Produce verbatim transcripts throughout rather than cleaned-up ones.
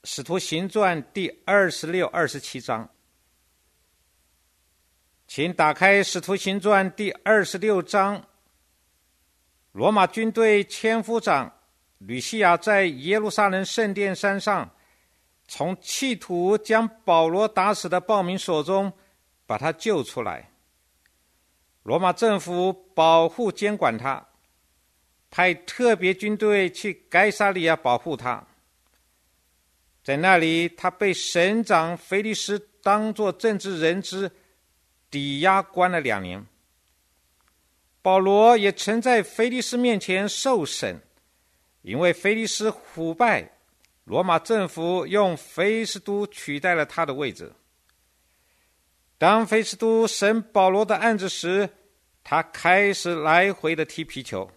使徒行传第二十六、二十七章。请打开使徒行传第二十六章。罗马军队千夫长吕西亚在耶路撒冷圣殿山上，从企图将保罗打死的暴民手中把他救出来。罗马政府保护监管他，派特别军队去该撒利亚保护他。在那里，他被省长腓力斯当作政治人质抵押关了两年。保罗也曾在腓力斯面前受审，因为腓力斯腐败，罗马政府用菲斯都取代了他的位置。当菲斯都审保罗的案子时，他开始来回的踢皮球。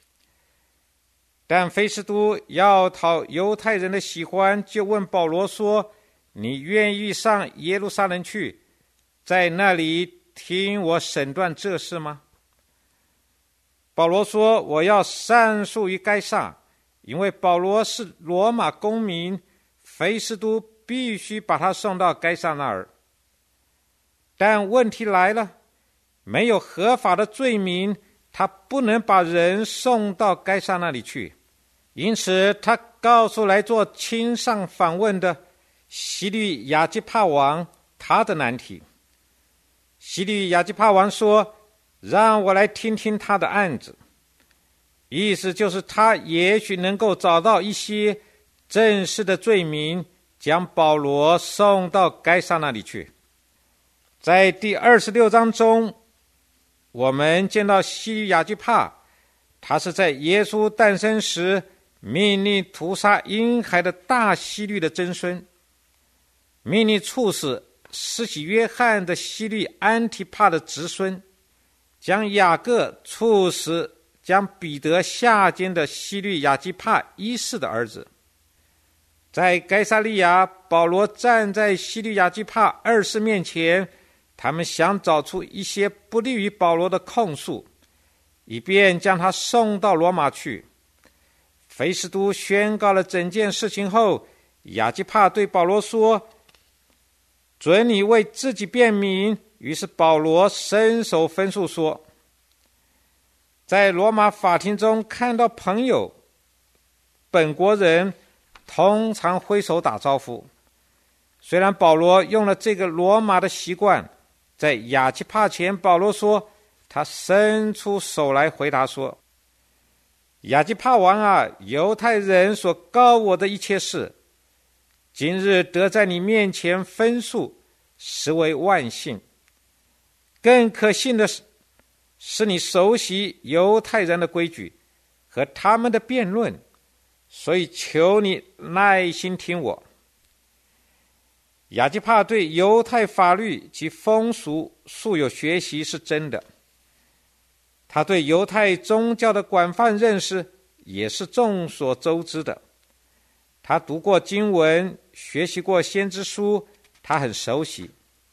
但菲斯都要讨犹太人的喜欢，就问保罗说：你愿意上耶路撒冷去，在那里听我审断这事吗？保罗说：我要上诉于该撒，因为保罗是罗马公民，菲斯都必须把他送到该撒那儿。但问题来了，没有合法的罪名，他不能把人送到该撒那里去。因此他告诉来做亲上访问的希律亚基帕王他的难题。希律亚基帕王说：让我来听听他的案子。意思就是他也许能够找到一些正式的罪名，将保罗送到该撒那里去。在第二十六章中，我们见到希律亚基帕，他是在耶稣诞生时命令屠杀婴孩的大希律的曾孙，命令处死施洗约翰的希律安提帕的侄孙，将雅各处死将彼得下监的希律亚基帕一世的儿子。在该撒利亚，保罗站在希律亚基帕二世面前，他们想找出一些不利于保罗的控诉，以便将他送到罗马去。菲斯都宣告了整件事情后，亚基帕对保罗说：准你为自己辩明。于是保罗伸手分诉说，在罗马法庭中看到朋友本国人通常挥手打招呼。虽然保罗用了这个罗马的习惯，在亚基帕前，保罗说他伸出手来回答说：亚基帕王啊，犹太人所告我的一切事，今日得在你面前分诉，实为万幸。更可信的是，是你熟悉犹太人的规矩和他们的辩论，所以求你耐心听我。亚基帕对犹太法律及风俗素有学习是真的，他对犹太宗教的广泛认识也是众所周知的。他读过经文，学习过先知书，他很熟悉。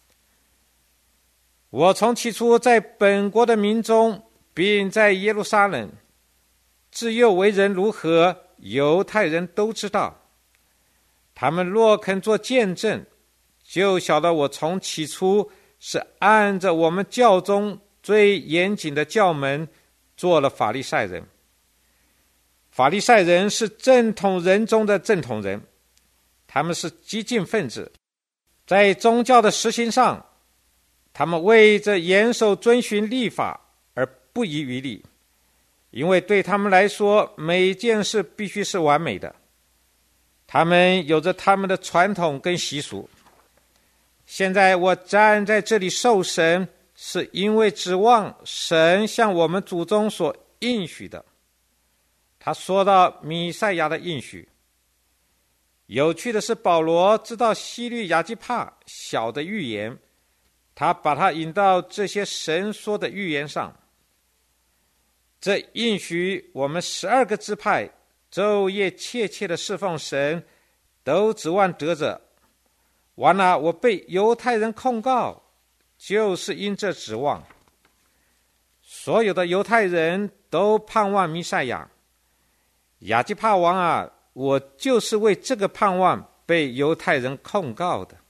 我从起初在本国的民中，并在耶路撒冷，自幼为人如何，犹太人都知道。他们若肯做见证，就晓得我从起初是按着我们教中最严谨的教门做了法利赛人。法利赛人是正统人中的正统人，他们是激进分子，在宗教的实行上，他们为着严守遵循律法而不遗余力，因为对他们来说，每件事必须是完美的。他们有着他们的传统跟习俗。现在我站在这里受审，是因为指望神向我们祖宗所应许的。他说到弥赛亚的应许。有趣的是，保罗知道希律亚基帕小的预言，他把他引到这些神说的预言上。这应许我们十二个支派昼夜切切的侍奉神，都指望得着。完了，我被犹太人控告，就是因这指望。所有的犹太人都盼望弥赛亚。亚基帕王啊，我就是为这个盼望被犹太人控告的。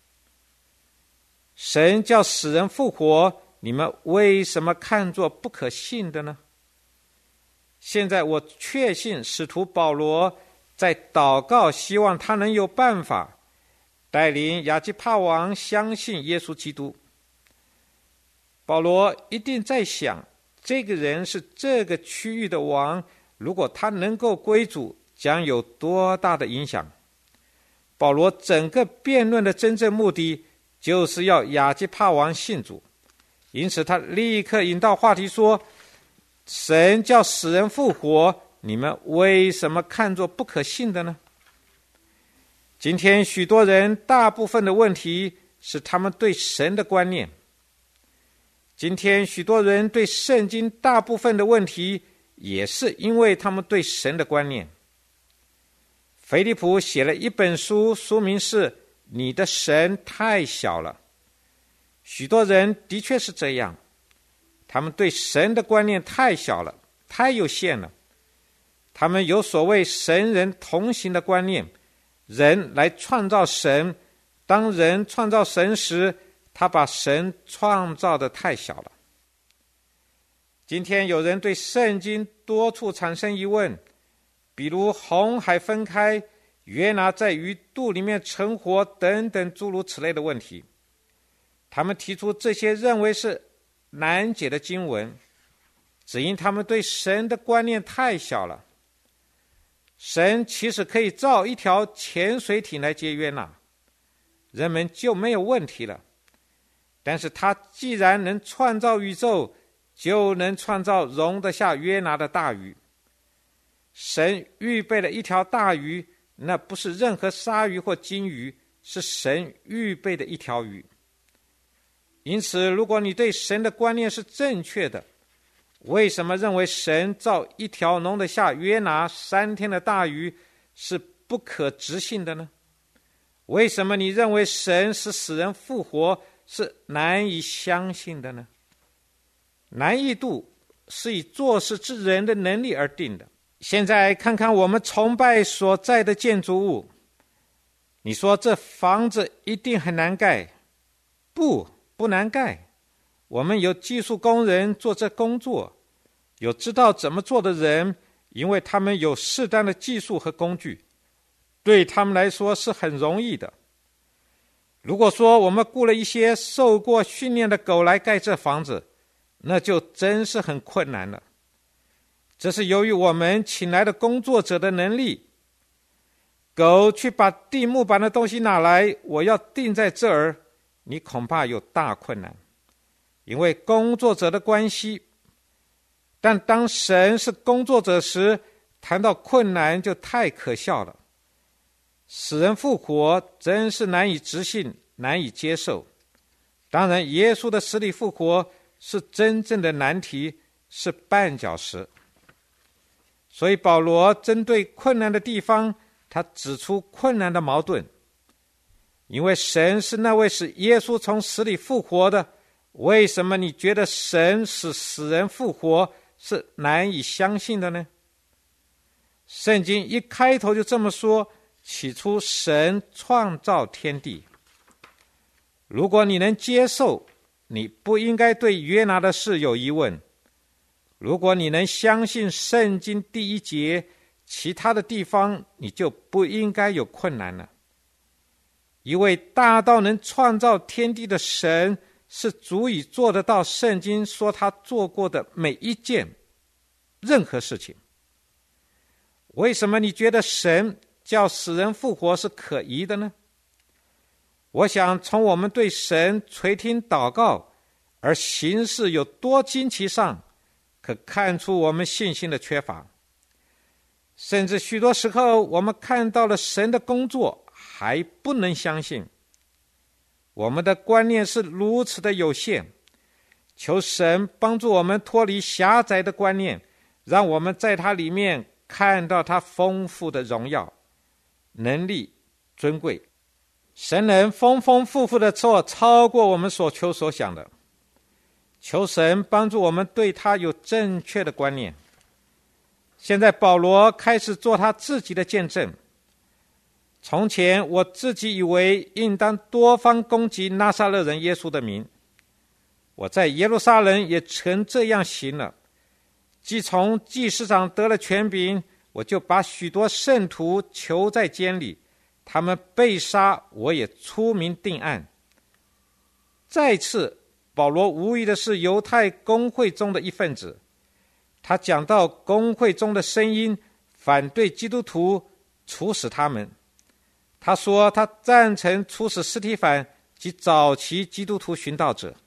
神叫死人复活，你们为什么看作不可信的呢？现在我确信使徒保罗在祷告，希望他能有办法带领亚基帕王相信耶稣基督。保罗一定在想，这个人是这个区域的王，如果他能够归主，将有多大的影响。保罗整个辩论的真正目的就是要亚基帕王信主，因此他立刻引导话题说，神叫死人复活，你们为什么看作不可信的呢？今天许多人大部分的问题是他们对神的观念，今天许多人对圣经大部分的问题也是因为他们对神的观念。腓利普写了一本书，书名是你的神太小了。许多人的确是这样，他们对神的观念太小了，太有限了。他们有所谓神人同行的观念，人来创造神，当人创造神时，他把神创造得太小了。今天有人对圣经多处产生疑问，比如红海分开，约拿在鱼肚里面成活等等诸如此类的问题。他们提出这些认为是难解的经文，只因他们对神的观念太小了。神其实可以造一条潜水艇来接约拿，人们就没有问题了。但是他既然能创造宇宙，就能创造容得下约拿的大鱼。神预备了一条大鱼，那不是任何鲨鱼或金鱼，是神预备的一条鱼。因此，如果你对神的观念是正确的，为什么认为神造一条容得下约拿三天的大鱼是不可置信的呢？为什么你认为神使死人复活是难以相信的呢？难易度是以做事之人的能力而定的。现在看看我们崇拜所在的建筑物，你说这房子一定很难盖？不，不难盖。我们有技术工人做这工作，有知道怎么做的人，因为他们有适当的技术和工具，对他们来说是很容易的。如果说我们雇了一些受过训练的狗来盖这房子，那就真是很困难了。这是由于我们请来的工作者的能力。狗去把钉木板的东西拿来，我要钉在这儿，你恐怕有大困难，因为工作者的关系。但当神是工作者时，谈到困难就太可笑了。死人复活真是难以置信，难以接受。当然，耶稣的死里复活是真正的难题，是绊脚石。所以保罗针对困难的地方，他指出困难的矛盾。因为神是那位使耶稣从死里复活的，为什么你觉得神使死人复活是难以相信的呢？圣经一开头就这么说，起初神创造天地。如果你能接受，你不应该对约拿的事有疑问。如果你能相信圣经第一节，其他的地方你就不应该有困难了。一位大到能创造天地的神，是足以做得到圣经说他做过的每一件任何事情。为什么你觉得神叫死人复活是可疑的呢？我想从我们对神垂听祷告而行事有多惊奇上，可看出我们信心的缺乏。甚至许多时候我们看到了神的工作还不能相信。我们的观念是如此的有限，求神帮助我们脱离狭窄的观念，让我们在他里面看到他丰富的荣耀、能力、尊贵。神能丰丰富富的做超过我们所求所想的。求神帮助我们对他有正确的观念。现在保罗开始做他自己的见证。 从前我自己以为应当多方攻击拿撒勒人耶稣的名，我在耶路撒冷也曾这样行了。既从祭司长得了权柄，我就把许多圣徒囚在监里，他们被杀，我也出名定案。再次，保罗无疑的是犹太公会中的一份子，他讲到公会中的声音反对基督徒，处死他们。他说他赞成处死司提反及早期基督徒殉道者。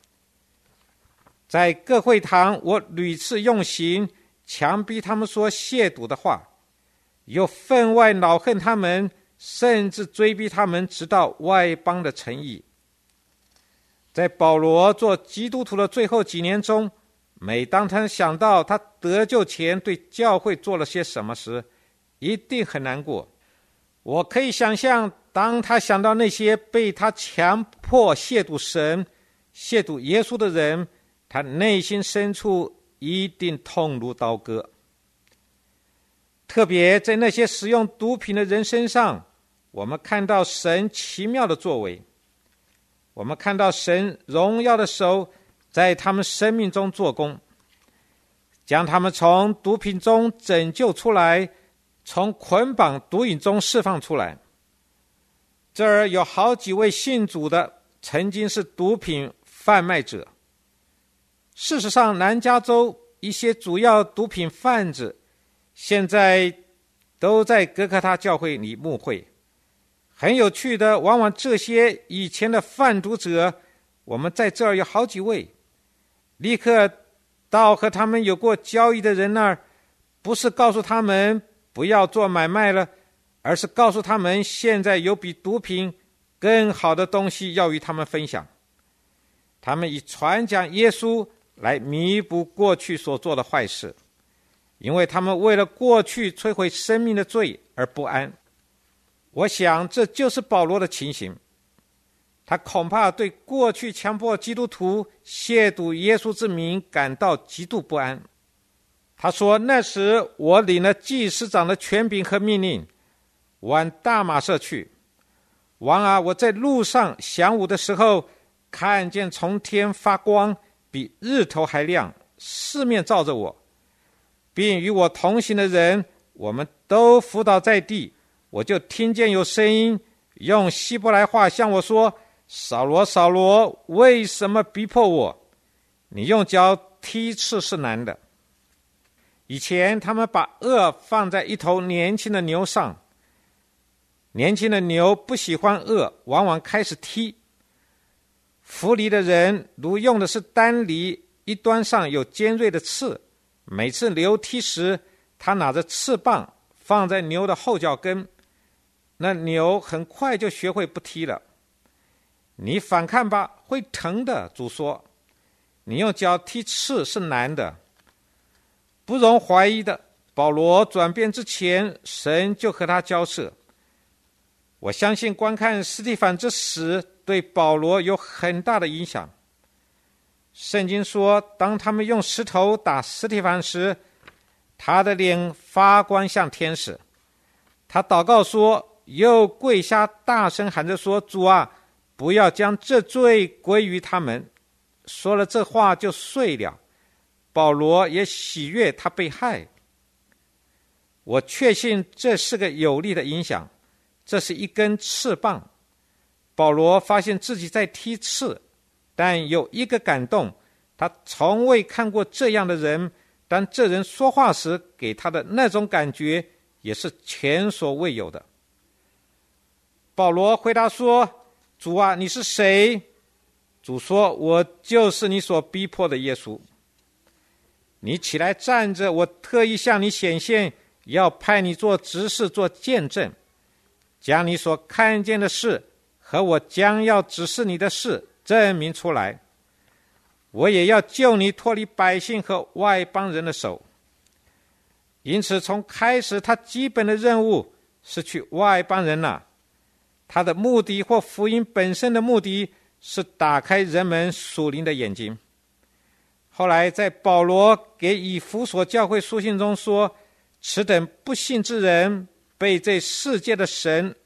在各会堂，我屡次用刑强逼他们说亵渎的话，又分外恼恨他们，甚至追逼他们直到外邦的城邑。在保罗做基督徒的最后几年中，每当他想到他得救前对教会做了些什么时，一定很难过。我可以想象，当他想到那些被他强迫亵渎神、亵渎耶稣的人，他内心深处一定痛如刀割。特别在那些使用毒品的人身上，我们看到神奇妙的作为，我们看到神荣耀的手在他们生命中做工，将他们从毒品中拯救出来，从捆绑毒瘾中释放出来。这儿有好几位信主的曾经是毒品贩卖者。事实上，南加州一些主要毒品贩子现在都在哥科他教会里牧会。很有趣的，往往这些以前的贩毒者，我们在这儿有好几位，立刻到和他们有过交易的人那儿，不是告诉他们不要做买卖了，而是告诉他们现在有比毒品更好的东西要与他们分享。他们以传讲耶稣来弥补过去所做的坏事，因为他们为了过去摧毁生命的罪而不安。我想这就是保罗的情形，他恐怕对过去强迫基督徒亵渎耶稣之名感到极度不安。他说，那时我领了祭司长的权柄和命令，往大马色去。王啊，我在路上晌午的时候，看见从天发光，比日头还亮，四面照着我，并与我同行的人，我们都伏倒在地。我就听见有声音用希伯来话向我说，扫罗扫罗，为什么逼迫我？你用脚踢刺是难的。以前他们把轭放在一头年轻的牛上，年轻的牛不喜欢轭，往往开始踢。扶犁的人如用的是单犁，一端上有尖锐的刺，每次牛踢时，他拿着刺棒放在牛的后脚跟，那牛很快就学会不踢了。你反看吧，会疼的，主说。你用脚踢刺是难的。不容怀疑的，保罗转变之前，神就和他交涉。我相信观看司提反之死对保罗有很大的影响。圣经说，当他们用石头打司提反时，他的脸发光像天使。他祷告说，又跪下大声喊着说，主啊，不要将这罪归于他们。说了这话就睡了。保罗也喜悦他被害。我确信这是个有力的影响，这是一根刺棒。保罗发现自己在踢刺，但有一个感动，他从未看过这样的人，但这人说话时给他的那种感觉也是前所未有的。保罗回答说，主啊，你是谁？主说，我就是你所逼迫的耶稣。你起来站着，我特意向你显现，要派你做执事，做见证，将你所看见的事和我将要指示你的事证明出来。我也要救你脱离百姓和外邦人的手。因此从开始他基本的任务是去外邦人那，他的目的或福音本身的目的是打开人们属灵的眼睛。后来在保罗给以弗所教会书信中说，此等不信之人被这世界的神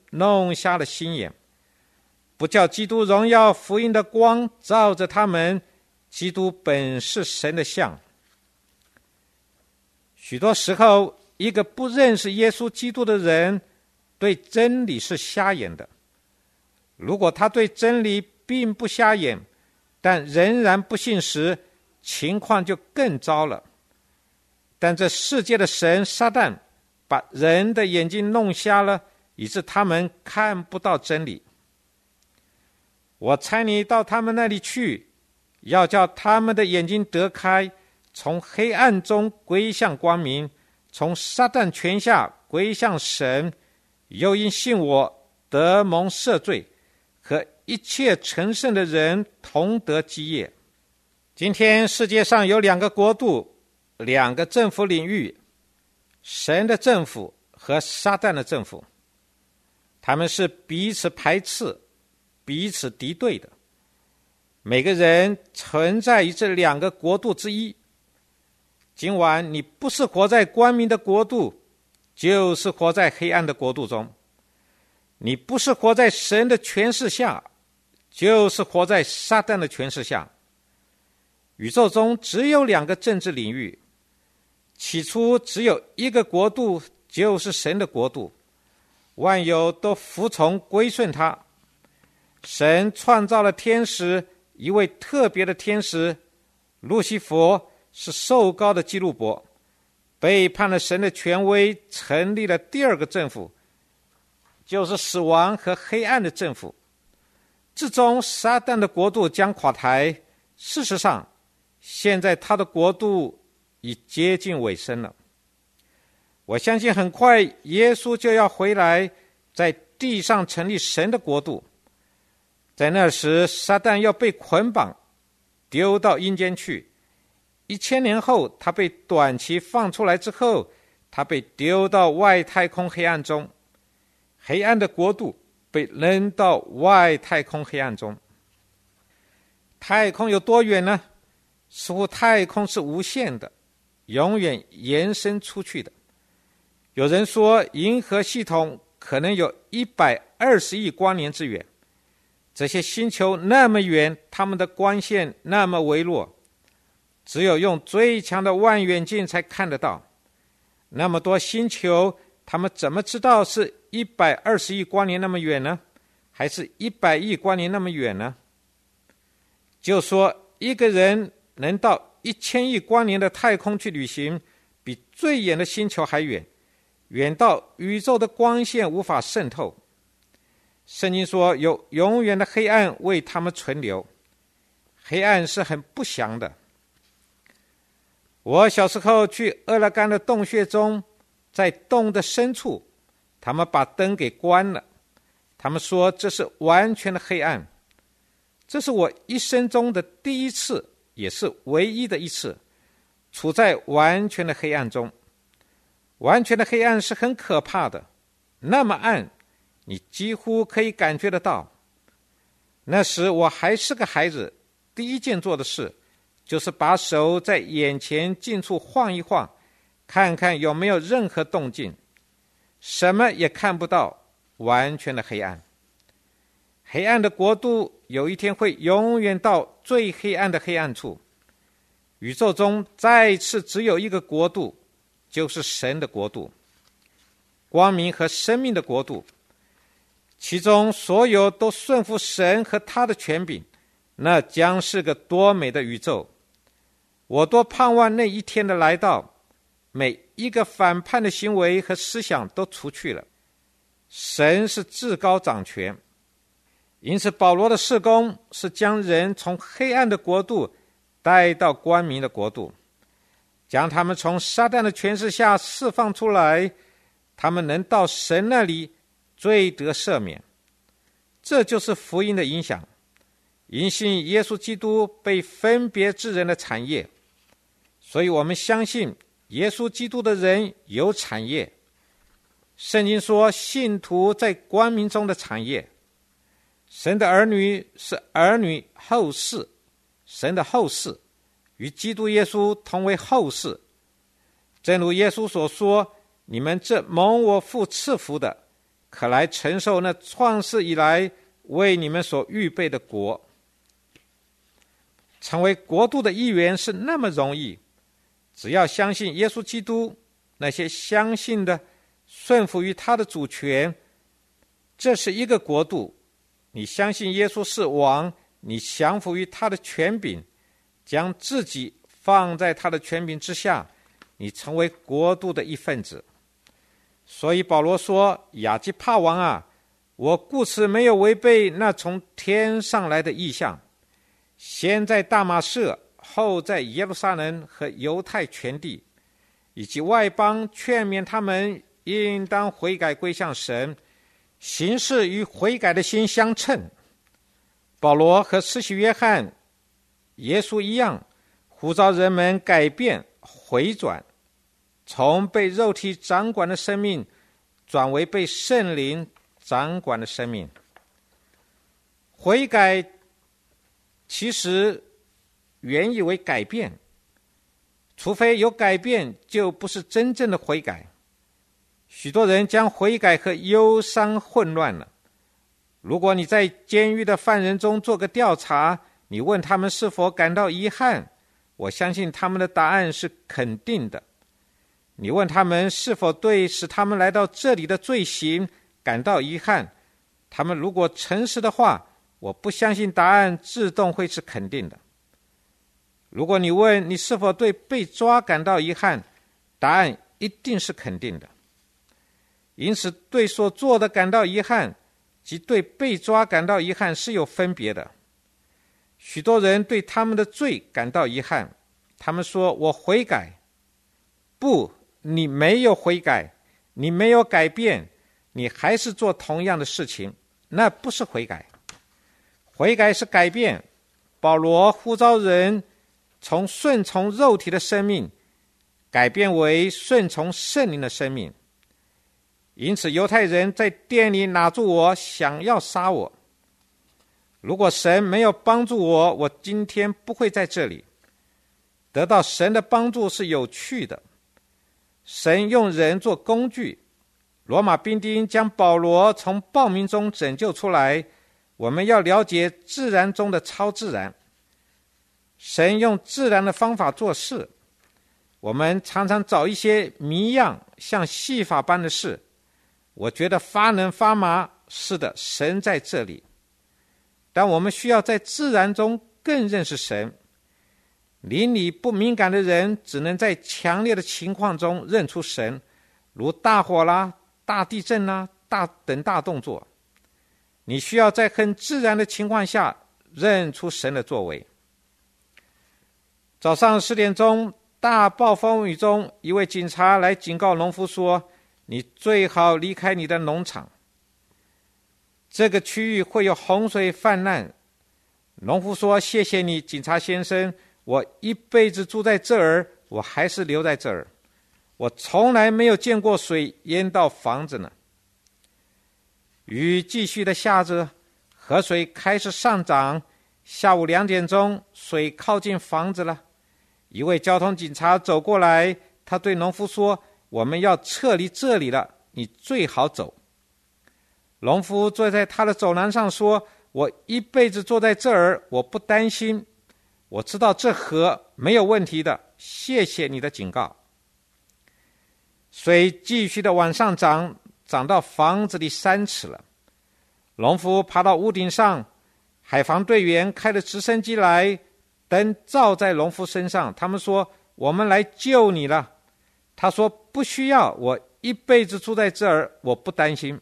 弄瞎了心眼，不叫基督荣耀福音的光照着他们。基督本是神的像。许多时候，一个不认识耶稣基督的人对真理是瞎眼的。如果他对真理并不瞎眼，但仍然不信时，情况就更糟了。但这世界的神撒旦把人的眼睛弄瞎了，以致他们看不到真理。我差你到他们那里去，要叫他们的眼睛得开，从黑暗中归向光明，从撒旦权下归向神，又因信我得蒙赦罪，和一切成圣的人同得基业。今天世界上有两个国度，两个政府领域，神的政府和撒旦的政府，他们是彼此排斥、彼此敌对的。每个人存在于这两个国度之一。今晚你不是活在光明的国度，就是活在黑暗的国度中。你不是活在神的权势下，就是活在撒旦的权势下。宇宙中只有两个政治领域，起初只有一个国度，就是神的国度，万有都服从归顺他。神创造了天使，一位特别的天使路西佛是受膏的基路伯，背叛了神的权威，成立了第二个政府，就是死亡和黑暗的政府。至终撒旦的国度将垮台，事实上现在他的国度已接近尾声了。我相信很快耶稣就要回来，在地上成立神的国度。在那时，撒旦要被捆绑，丢到阴间去。一千年后，他被短期放出来之后，他被丢到外太空黑暗中。黑暗的国度被扔到外太空黑暗中。太空有多远呢？似乎太空是无限的，永远延伸出去的。有人说，银河系统可能有一百二十亿光年之远。这些星球那么远，它们的光线那么微弱，只有用最强的望远镜才看得到。那么多星球，他们怎么知道是一百二十亿光年那么远呢？还是一百亿光年那么远呢？就说一个人能到一千亿光年的太空去旅行，比最远的星球还远，远到宇宙的光线无法渗透。圣经说有永远的黑暗为他们存留，黑暗是很不祥的。我小时候去俄勒冈的洞穴中，在洞的深处，他们把灯给关了，他们说这是完全的黑暗。这是我一生中的第一次，也是唯一的一次，处在完全的黑暗中。完全的黑暗是很可怕的，那么暗，你几乎可以感觉得到。那时我还是个孩子，第一件做的事就是把手在眼前近处晃一晃，看看有没有任何动静。什么也看不到，完全的黑暗。黑暗的国度有一天会永远到最黑暗的黑暗处。宇宙中再次只有一个国度，就是神的国度，光明和生命的国度。其中所有都顺服神和他的权柄，那将是个多美的宇宙。我多盼望那一天的来到，每一个反叛的行为和思想都除去了。神是至高掌权，因此保罗的事工是将人从黑暗的国度带到光明的国度，将他们从撒旦的权势下释放出来，他们能到神那里罪得赦免。这就是福音的影响，因信耶稣基督被分别之人的产业。所以我们相信耶稣基督的人有产业。圣经说信徒在光明中的产业。神的儿女是儿女后世，神的后世与基督耶稣同为后世。正如耶稣所说，你们这蒙我父赐福的， 可来承受那创世以来为你们所预备的国。成为国度的一员是那么容易，只要相信耶稣基督，那些相信的顺服于他的主权，这是一个国度。你相信耶稣是王，你降服于他的权柄，将自己放在他的权柄之下，你成为国度的一份子。所以保罗说，亚基帕王啊，我故此没有违背那从天上来的意象，先在大马色，后在耶路撒冷和犹太全地以及外邦，劝勉他们应当悔改归向神，行事与悔改的心相称。保罗和施洗约翰、耶稣一样，呼召人们改变回转，从被肉体掌管的生命转为被圣灵掌管的生命。悔改其实原意为改变，除非有改变，就不是真正的悔改。许多人将悔改和忧伤混乱了。如果你在监狱的犯人中做个调查，你问他们是否感到遗憾，我相信他们的答案是肯定的。你问他们是否对使他们来到这里的罪行感到遗憾，他们如果诚实的话，我不相信答案自动会是肯定的。如果你问你是否对被抓感到遗憾，答案一定是肯定的。因此，对所做的感到遗憾及对被抓感到遗憾是有分别的。许多人对他们的罪感到遗憾，他们说我悔改。不，你没有悔改，你没有改变，你还是做同样的事情，那不是悔改。悔改是改变。保罗呼召人从顺从肉体的生命改变为顺从圣灵的生命。因此犹太人在店里拿住我，想要杀我。如果神没有帮助我，我今天不会在这里。得到神的帮助是有趣的。神用人做工具，罗马兵丁将保罗从暴民中拯救出来。我们要了解自然中的超自然。神用自然的方法做事。我们常常找一些谜样像戏法般的事，我觉得发能发麻。是的，神在这里。但我们需要在自然中更认识神。邻里不敏感的人只能在强烈的情况中认出神，如大火啦、大地震啦、大等大动作。你需要在很自然的情况下认出神的作为。早上十点钟，大暴风雨中，一位警察来警告农夫说，你最好离开你的农场，这个区域会有洪水泛滥。农夫说，谢谢你，警察先生，我一辈子住在这儿，我还是留在这儿，我从来没有见过水淹到房子呢。雨继续的下着，河水开始上涨。下午两点钟，水靠近房子了。一位交通警察走过来，他对农夫说，我们要撤离这里了，你最好走。农夫坐在他的走廊上说，我一辈子坐在这儿，我不担心，我知道这河没有问题的，谢谢你的警告。水继续的往上涨，涨到房子里三尺了。农夫爬到屋顶上，海防队员开了直升机来，灯照在农夫身上。他们说，我们来救你了。他说，不需要，我一辈子住在这儿，我不担心。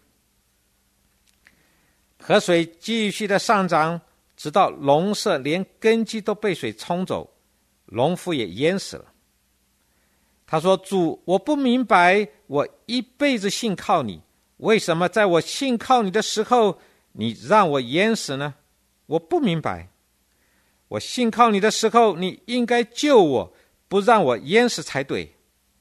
河水继续的上涨，直到农舍连根基都被水冲走，农夫也淹死了。他说，主，我不明白，我一辈子信靠你，为什么在我信靠你的时候，你让我淹死呢？我不明白。我信靠你的时候，你应该救我，不让我淹死才对。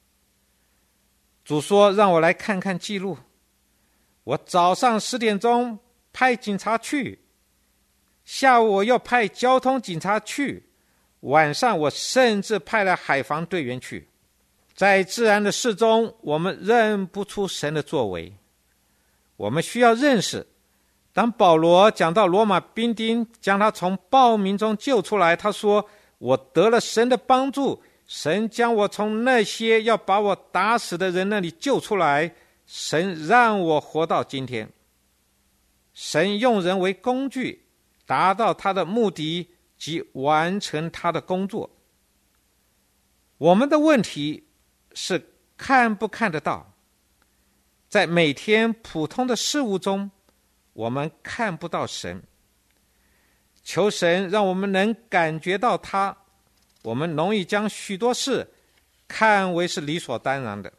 主说，让我来看看记录。我早上十点钟派警察去，下午我又派交通警察去，晚上我甚至派了海防队员去。在自然的事中，我们认不出神的作为。 我们需要认识，当保罗讲到罗马兵丁将他从暴民中救出来，他说，我得了神的帮助，神将我从那些要把我打死的人那里救出来，神让我活到今天。神用人为工具，达到他的目的及完成他的工作。我们的问题是看不看得到，在每天普通的事物中，我们看不到神。求神让我们能感觉到他，我们容易将许多事看为是理所当然的。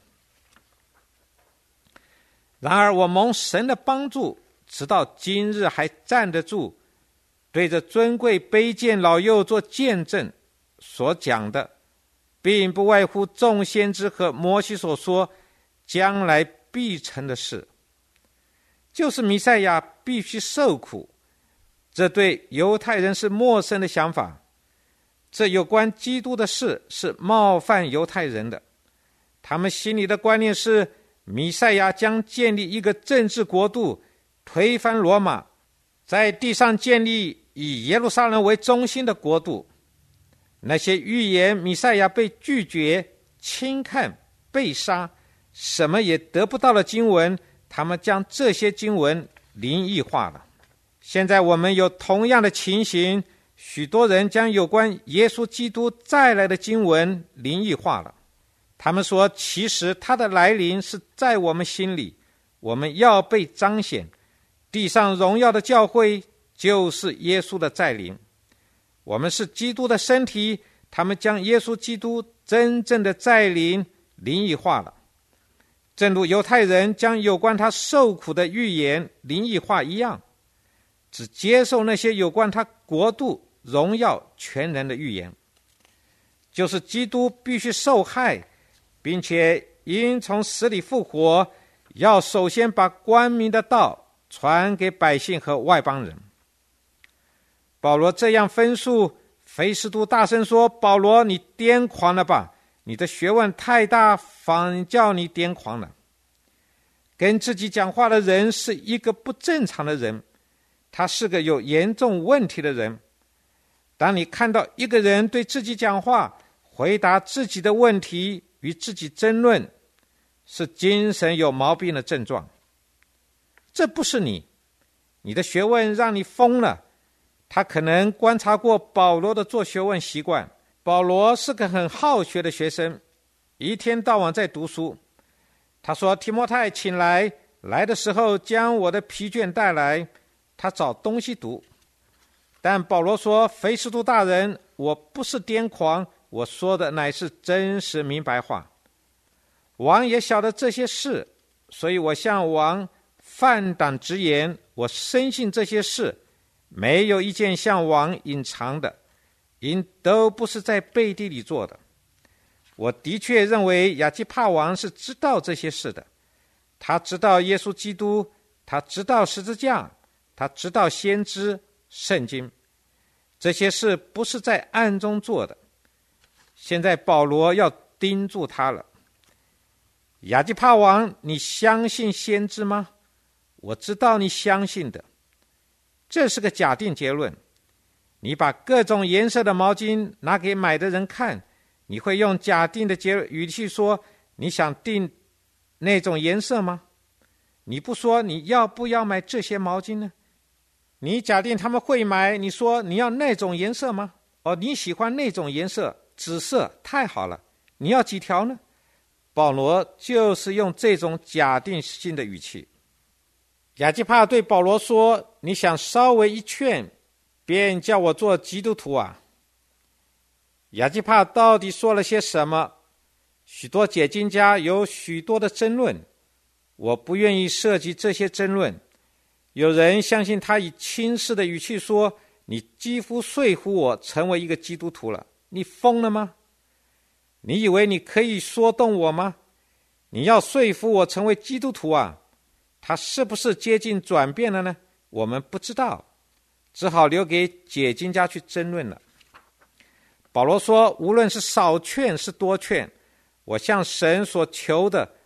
然而我蒙神的帮助，直到今日还站得住，对着尊贵卑贱老幼做见证，所讲的并不外乎众先知和摩西所说将来必成的事，就是弥赛亚必须受苦。这对犹太人是陌生的想法，这有关基督的事是冒犯犹太人的。他们心里的观念是弥赛亚将建立一个政治国度，推翻罗马，在地上建立以耶路撒冷为中心的国度。那些预言弥赛亚被拒绝、轻看、被杀，什么也得不到的经文，他们将这些经文灵异化了。现在我们有同样的情形，许多人将有关耶稣基督再来的经文灵异化了。他们说，其实他的来临是在我们心里，我们要被彰显。地上荣耀的教会就是耶稣的再临，我们是基督的身体，他们将耶稣基督真正的再临灵异化了，正如犹太人将有关他受苦的预言灵异化一样，只接受那些有关他国度荣耀全人的预言，就是基督必须受害，并且因从死里复活，要首先把光明的道传给百姓和外邦人。保罗这样分述，菲斯都大声说，保罗，你癫狂了吧，你的学问太大，反叫你癫狂了。跟自己讲话的人是一个不正常的人，他是个有严重问题的人。当你看到一个人对自己讲话，回答自己的问题，与自己争论，是精神有毛病的症状。这不是你，你的学问让你疯了。他可能观察过保罗的做学问习惯，保罗是个很好学的学生，一天到晚在读书。他说，提摩太请来，来的时候将我的疲倦带来，他找东西读。但保罗说，菲斯都大人，我不是癫狂，我说的乃是真实明白话。王也晓得这些事，所以我向王放胆直言，我深信这些事没有一件向王隐藏的，因都不是在背地里做的。我的确认为亚基帕王是知道这些事的，他知道耶稣基督，他知道十字架，他知道先知、圣经，这些事不是在暗中做的。现在保罗要盯住他了。亚基帕王，你相信先知吗？我知道你相信的。这是个假定结论。你把各种颜色的毛巾拿给买的人看，你会用假定的结语气说，你想订那种颜色吗？你不说你要不要买这些毛巾呢？你假定他们会买，你说你要那种颜色吗？哦，你喜欢那种颜色，紫色，太好了，你要几条呢？保罗就是用这种假定性的语气。亚基帕对保罗说，你想稍微一劝，便叫我做基督徒啊？亚基帕到底说了些什么？许多解经家有许多的争论，我不愿意涉及这些争论。有人相信他以轻视的语气说，你几乎说服我成为一个基督徒了，你疯了吗？你以为你可以说动我吗？你要说服我成为基督徒啊？他是不是接近转变了呢？我们不知道，只好留给解经家去争论了。保罗说，无论是少劝是多劝，我向神所求的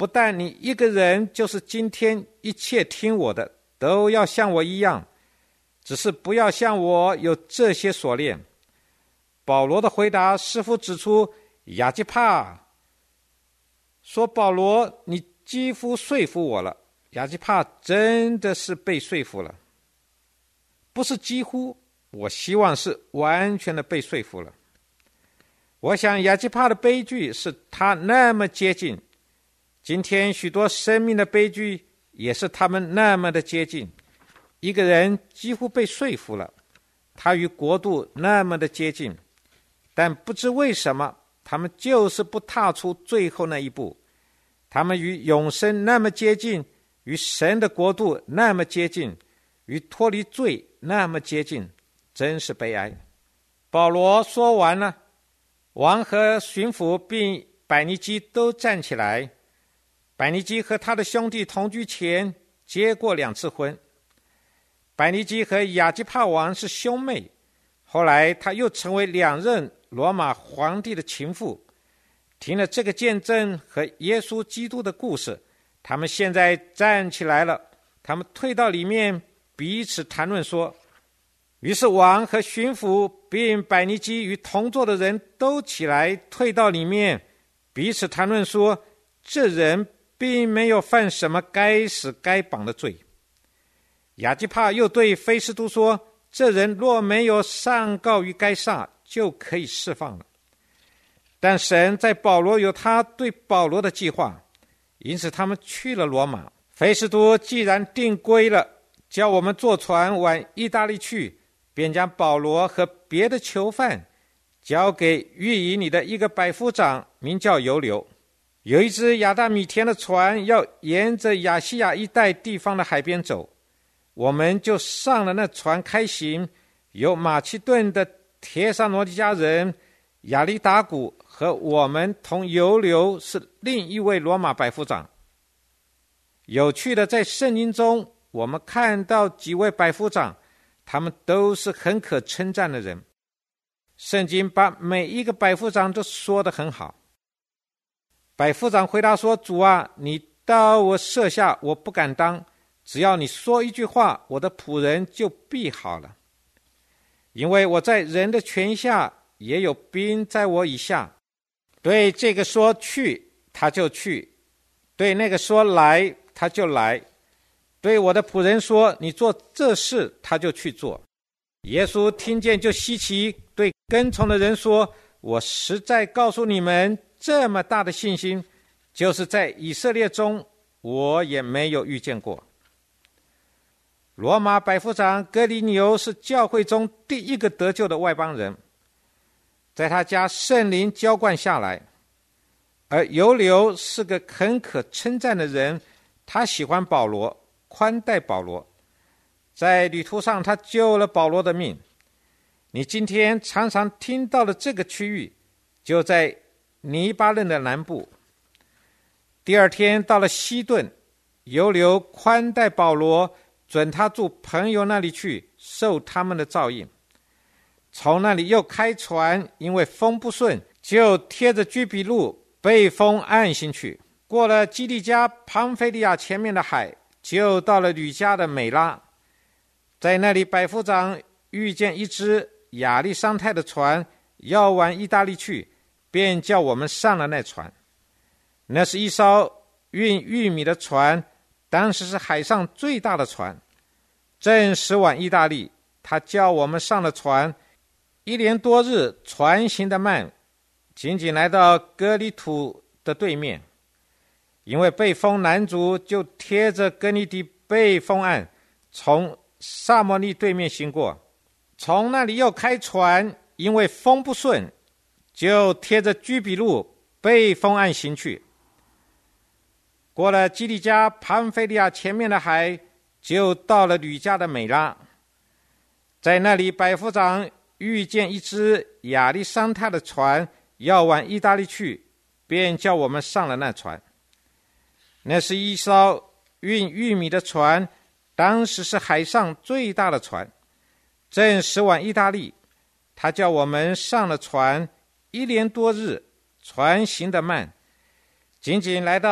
不但你一个人，就是今天一切听我的，都要像我一样，只是不要像我有这些锁链。保罗的回答似乎指出亚基帕说，保罗，你几乎说服我了。亚基帕真的是被说服了，不是几乎，我希望是完全的被说服了。我想亚基帕的悲剧是他那么接近，今天许多生命的悲剧也是他们那么的接近。一个人几乎被说服了，他与国度那么的接近，但不知为什么他们就是不踏出最后那一步。他们与永生那么接近，与神的国度那么接近，与脱离罪那么接近，真是悲哀。保罗说完了，王和巡抚并百尼基都站起来。百尼基和他的兄弟同居前结过两次婚。百尼基和亚基帕王是兄妹，后来他又成为两任罗马皇帝的情妇。听了这个见证和耶稣基督的故事，他们现在站起来了，他们退到里面彼此谈论说。于是王和巡抚并百尼基与同座的人都起来退到里面彼此谈论说，这人并没有犯什么该死该绑的罪。亚基帕又对菲斯都说，这人若没有上告于该撒，就可以释放了。但神在保罗有他对保罗的计划，因此他们去了罗马。菲斯都既然定规了，叫我们坐船往意大利去，便将保罗和别的囚犯交给狱营里的一个百夫长，名叫尤留。有一只亚大米田的船要沿着亚细亚一带地方的海边走，我们就上了那船开行，由马其顿的帖撒罗尼迦人亚里达古和我们同游流是另一位罗马百夫长。有趣的，在圣经中我们看到几位百夫长，他们都是很可称赞的人。圣经把每一个百夫长都说得很好。百夫长回答说，主啊，你到我舍下，我不敢当，只要你说一句话，我的仆人就必好了。因为我在人的权下，也有兵在我以下，对这个说去，他就去；对那个说来，他就来；对我的仆人说你做这事，他就去做。耶稣听见就稀奇，对跟从的人说，我实在告诉你们，这么大的信心，就是在以色列中我也没有遇见过。罗马百夫长哥尼流是教会中第一个得救的外邦人，在他家圣灵浇灌下来。而尤流是个很可称赞的人，他喜欢保罗，宽待保罗，在旅途上他救了保罗的命。你今天常常听到的这个区域就在黎巴嫩的南部。第二天到了西顿，尤流宽待保罗，准他住朋友那里去，受他们的照应。从那里又开船，因为风不顺，就贴着居比路背风岸行去，过了基利加庞菲利亚前面的海，就到了吕家的美拉。在那里百夫长遇见一只亚历山泰的船要往意大利去，便叫我们上了那船。那是一艘运玉米的船，当时是海上最大的船，正驶往意大利。他叫我们上了船，一连多日，船行得慢，仅仅来到格里土的对面。因为背风难足，就贴着格尼底背风岸，从萨摩利对面行过。从那里又开船，因为风不顺，就贴着居比路背风岸行去。过了基利加庞菲利亚前面的海，就到了吕家的美拉。在那里百夫长遇见一只亚历山泰的船要往意大利去，便叫我们上了那船。那是一艘运玉米的船，当时是海上最大的船，正驶往意大利。他叫我们上了船，一连多日，船行得慢，仅仅来到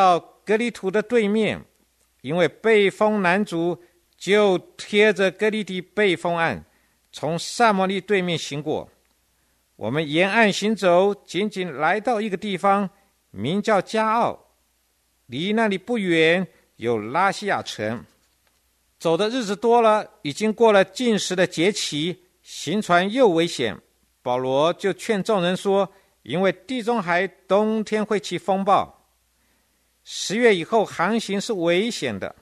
革哩土的对面，因为背风南族就贴着革哩底背风岸，从撒摩利对面行过。我们沿岸行走，仅仅来到一个地方，名叫加奥，离那里不远有拉西亚城。走的日子多了，已经过了禁食的节期，行船又危险。保罗就劝众人说，因为地中海冬天会起风暴，十月以后航行是危险的。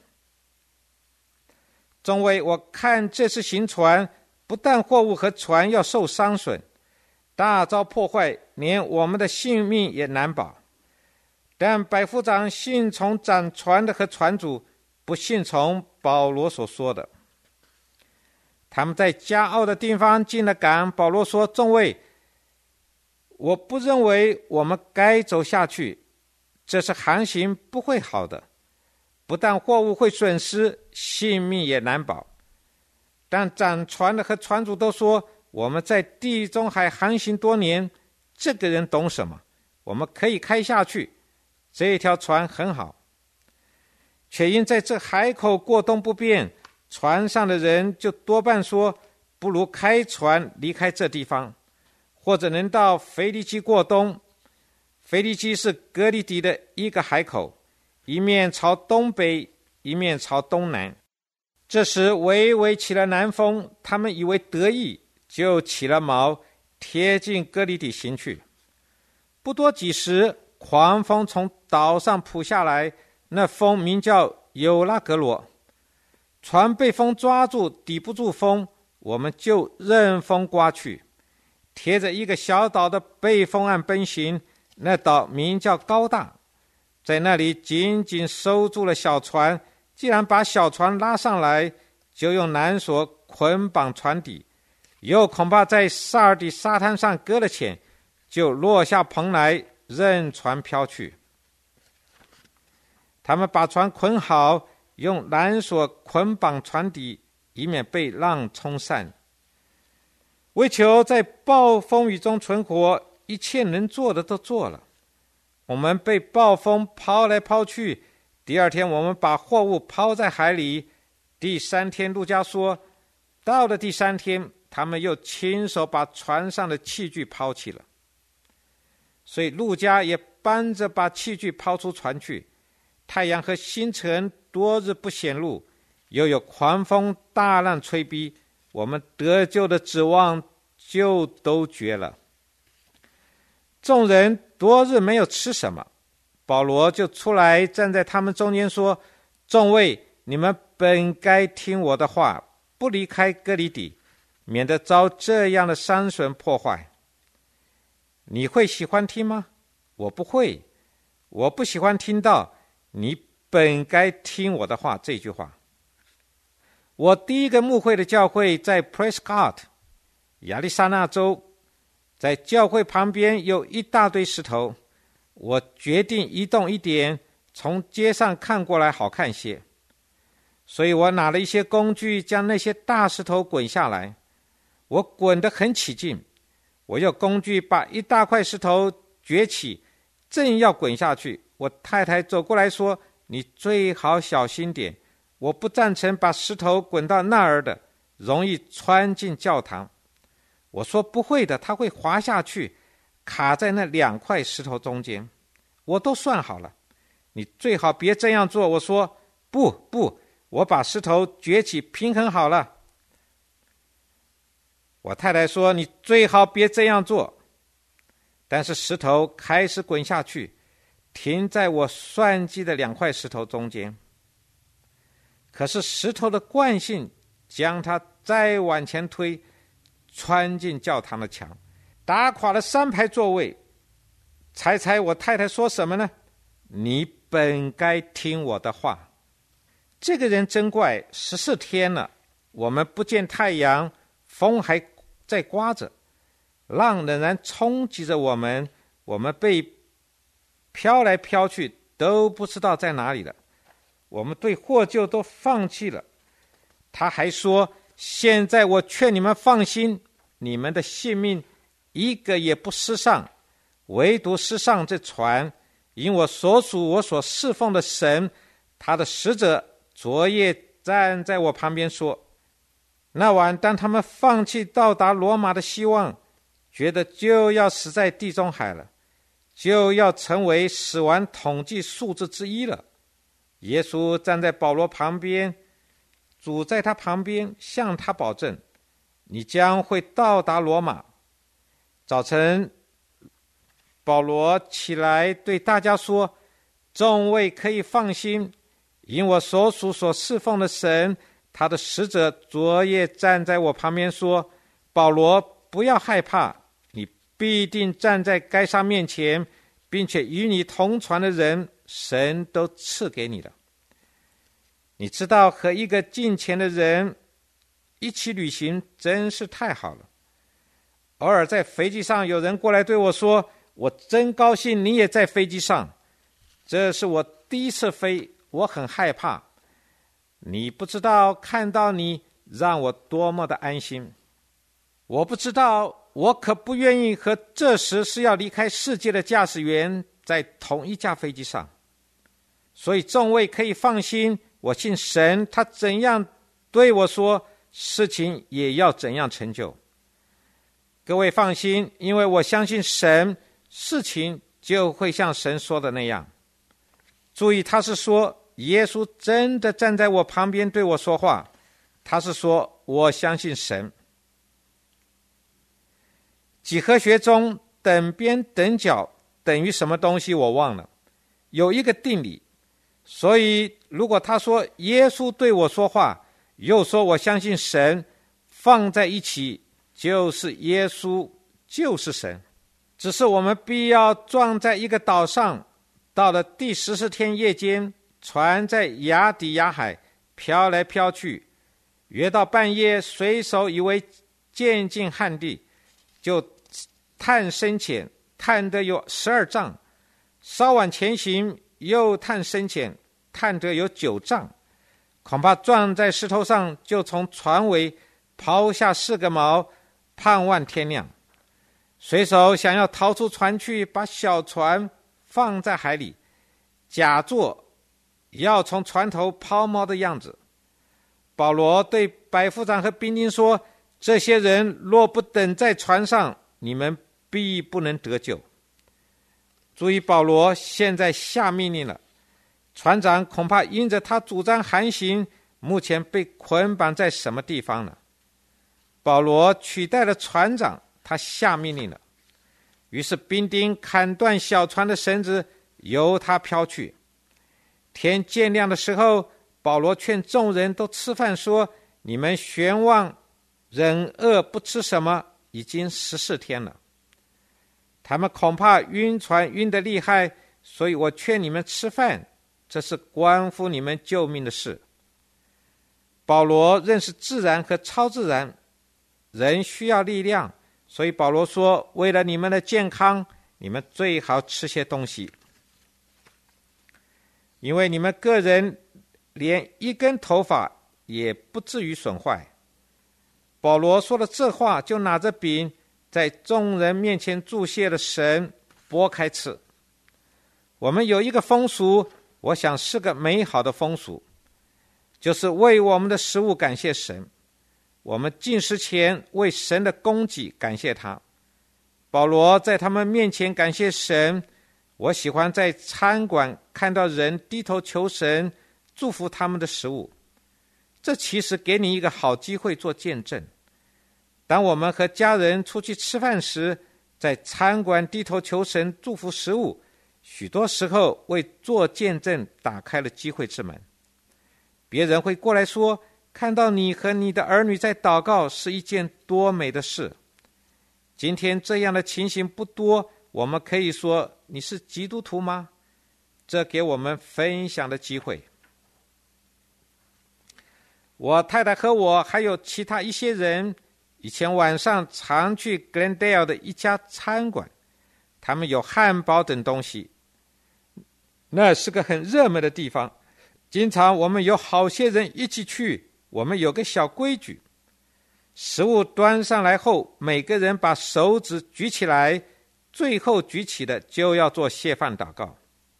众位，我看这次行船，不但货物和船要受伤损，大遭破坏，连我们的性命也难保。但百夫长信从掌船的和船主，不信从保罗所说的。他们在加奥的地方进了港，保罗说，众位，我不认为我们该走下去，这次航行不会好的，不但货物会损失，性命也难保。但掌船的和船主都说，我们在地中海航行多年，这个人懂什么？我们可以开下去，这条船很好。却因在这海口过冬不便，船上的人就多半说，不如开船离开这地方，或者能到腓尼基过冬。腓尼基是革哩底的一个海口，一面朝东北，一面朝东南。这时微微起了南风，他们以为得意，就起了锚，贴近革哩底行去。不多几时，狂风从岛上扑下来，那风名叫有拉格罗。船被风抓住，抵不住风，我们就任风刮去，贴着一个小岛的背风岸奔行。那岛名叫高大，在那里紧紧收住了小船。既然把小船拉上来，就用缆索捆绑船底，又恐怕在萨尔底沙滩上搁了浅，就落下棚来，任船飘去。他们把船捆好，用缆索捆绑船底，以免被浪冲散。为求在暴风雨中存活，一切能做的都做了。我们被暴风抛来抛去，第二天我们把货物抛在海里。第三天，路加说，到了第三天，他们又亲手把船上的器具抛弃了。所以路加也搬着把器具抛出船去。太阳和星辰多日不显露，又有狂风大浪吹逼，我们得救的指望就都绝了。众人多日没有吃什么，保罗就出来站在他们中间说，众位，你们本该听我的话，不离开革哩底，免得遭这样的伤损破坏。你会喜欢听吗？我不会，我不喜欢听到你本该听我的话这句话。我第一个牧会的教会在 Prescott 亚利桑那州，在教会旁边有一大堆石头，我决定移动一点，从街上看过来好看些。所以我拿了一些工具，将那些大石头滚下来。我滚得很起劲，我用工具把一大块石头撅起，正要滚下去，我太太走过来说，你最好小心点，我不赞成把石头滚到那儿的，容易穿进教堂。我说不会的，它会滑下去，卡在那两块石头中间。我都算好了，你最好别这样做。我说不不，我把石头撅起平衡好了。我太太说你最好别这样做。但是石头开始滚下去，停在我算计的两块石头中间。可是石头的惯性将它再往前推，穿进教堂的墙，打垮了三排座位。猜猜我太太说什么呢？你本该听我的话。这个人真怪，十四天了，我们不见太阳，风还在刮着，浪仍然冲击着我们，我们被飘来飘去，都不知道在哪里了。我们对获救都放弃了。他还说，现在我劝你们放心，你们的性命一个也不失上，唯独失上这船， 因我所属我所侍奉的神，他的使者昨夜站在我旁边说，那晚当他们放弃到达罗马的希望，觉得就要死在地中海了，就要成为死亡统计数字之一了，耶稣站在保罗旁边，主在他旁边向他保证，你将会到达罗马。早晨保罗起来对大家说，众位可以放心，因我所属所侍奉的神，他的使者昨夜站在我旁边说，保罗，不要害怕，你必定站在该撒面前，并且与你同船的人，神都赐给你了。你知道和一个敬虔的人一起旅行真是太好了。偶尔在飞机上有人过来对我说，我真高兴你也在飞机上，这是我第一次飞，我很害怕，你不知道看到你让我多么的安心。我不知道，我可不愿意和这时是要离开世界的驾驶员在同一架飞机上。所以众位可以放心，我信神，他怎样对我说，事情也要怎样成就。各位放心，因为我相信神，事情就会像神说的那样。注意，他是说耶稣真的站在我旁边对我说话，他是说我相信神。几何学中等边等角等于什么东西我忘了，有一个定理，所以如果他说耶稣对我说话，又说我相信神，放在一起就是耶稣就是神。只是我们必要撞在一个岛上，到了第十四天夜间，船在亚底亚海飘来飘去，约到半夜，水手以为渐近旱地，就探深浅，探得有十二丈，稍晚前行，又探深浅，探得有九丈，恐怕撞在石头上，就从船尾抛下四个锚，盼望天亮。水手想要逃出船去，把小船放在海里，假作要从船头抛锚的样子。保罗对百夫长和兵丁说，这些人若不等在船上，你们必不能得救。注意，保罗现在下命令了，船长恐怕因着他主张航行，目前被捆绑在什么地方了。保罗取代了船长，他下命令了，于是兵丁砍断小船的绳子，由他飘去。天渐亮的时候，保罗劝众人都吃饭，说，你们悬望忍饿不吃什么，已经十四天了。他们恐怕晕船晕得厉害，所以我劝你们吃饭，这是关乎你们救命的事。保罗认识自然和超自然，人需要力量，所以保罗说，为了你们的健康，你们最好吃些东西，因为你们个人连一根头发也不至于损坏。保罗说了这话，就拿着饼在众人面前祝谢了神，拨开吃。我们有一个风俗，我想是个美好的风俗，就是为我们的食物感谢神。我们进食前为神的供给感谢他。保罗在他们面前感谢神。我喜欢在餐馆看到人低头求神，祝福他们的食物，这其实给你一个好机会做见证。当我们和家人出去吃饭时，在餐馆低头求神祝福食物，许多时候为做见证打开了机会之门。别人会过来说，看到你和你的儿女在祷告是一件多美的事。今天这样的情形不多，我们可以说，你是基督徒吗？这给我们分享的机会。我太太和我还有其他一些人，以前晚上常去 Glendale 的一家餐馆，他们有汉堡等东西，那是个很热门的地方。经常我们有好些人一起去，我们有个小规矩，食物端上来后，每个人把手指举起来，最后举起的就要做谢饭祷告。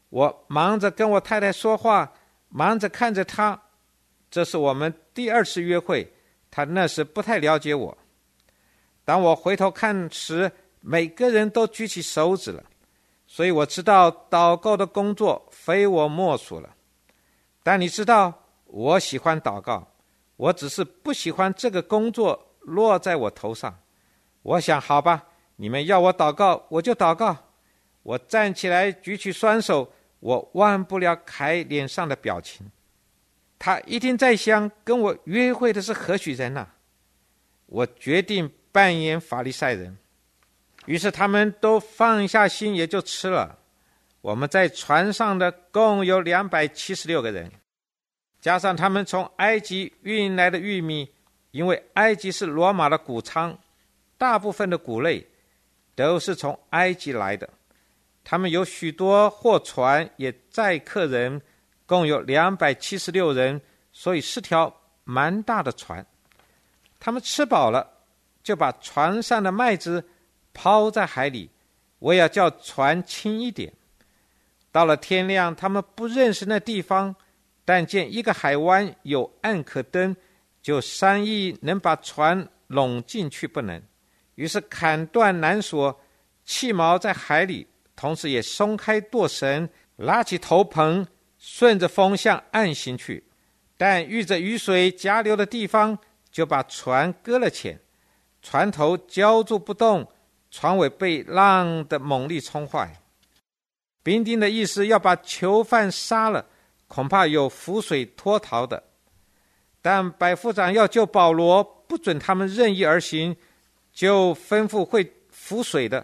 我忙着跟我太太说话，忙着看着她。这是我们第二次约会，她那时不太了解我。当我回头看时，每个人都举起手指了，所以我知道祷告的工作非我莫属了。但你知道，我喜欢祷告，我只是不喜欢这个工作落在我头上。我想，好吧，你们要我祷告，我就祷告。我站起来举起双手，我忘不了凯脸上的表情。他一定在想，跟我约会的是何许人啊？我决定扮演法利赛人。于是他们都放下心，也就吃了。我们在船上的共有两百七十六个人，加上他们从埃及运来的玉米，因为埃及是罗马的谷仓，大部分的谷类都是从埃及来的。他们有许多货船也载客人，共有两百七十六人，所以是条蛮大的船。他们吃饱了，就把船上的麦子抛在海里，我要叫船轻一点。到了天亮，他们不认识那地方，但见一个海湾有岸可登，就商议能把船拢进去不能。于是砍断缆索，弃锚在海里，同时也松开舵绳，拉起头篷，顺着风向岸行去。但遇着雨水夹流的地方，就把船搁了浅，船头浇住不动，船尾被浪的猛力冲坏。兵丁的意思要把囚犯杀了，恐怕有浮水脱逃的。但百夫长要救保罗，不准他们任意而行，就吩咐会浮水的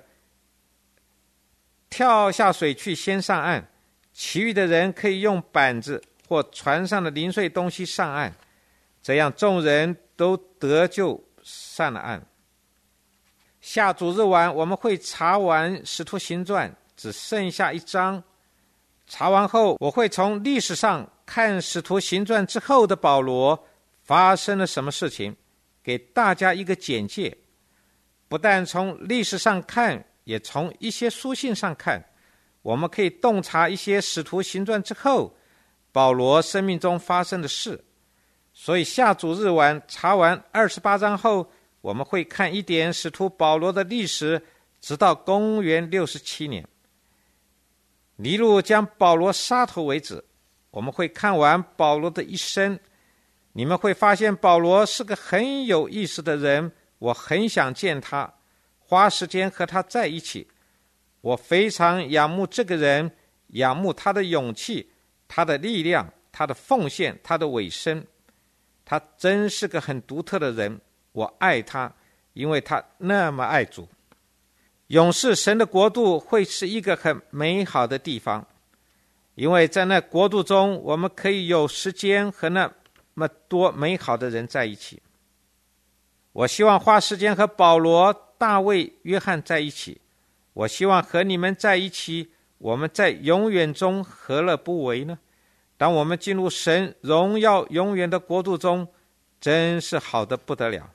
跳下水去先上岸，其余的人可以用板子或船上的零碎东西上岸，这样众人都得救上了岸。下主日晚我们会查完使徒行传，只剩下一章。查完后，我会从历史上看使徒行传之后的保罗发生了什么事情，给大家一个简介。不但从历史上看，也从一些书信上看，我们可以洞察一些使徒行传之后保罗生命中发生的事。所以下主日晚查完二十八章后，我们会看一点使徒保罗的历史，直到公元六十七年，尼禄将保罗杀头为止。我们会看完保罗的一生。你们会发现保罗是个很有意思的人，我很想见他，花时间和他在一起。我非常仰慕这个人，仰慕他的勇气，他的力量，他的奉献，他的委身。他真是个很独特的人，我爱他，因为他那么爱主。永世神的国度会是一个很美好的地方，因为在那国度中，我们可以有时间和那么多美好的人在一起。我希望花时间和保罗、大卫、约翰在一起。我希望和你们在一起，我们在永远中何乐不为呢？当我们进入神荣耀永远的国度中，真是好得不得了。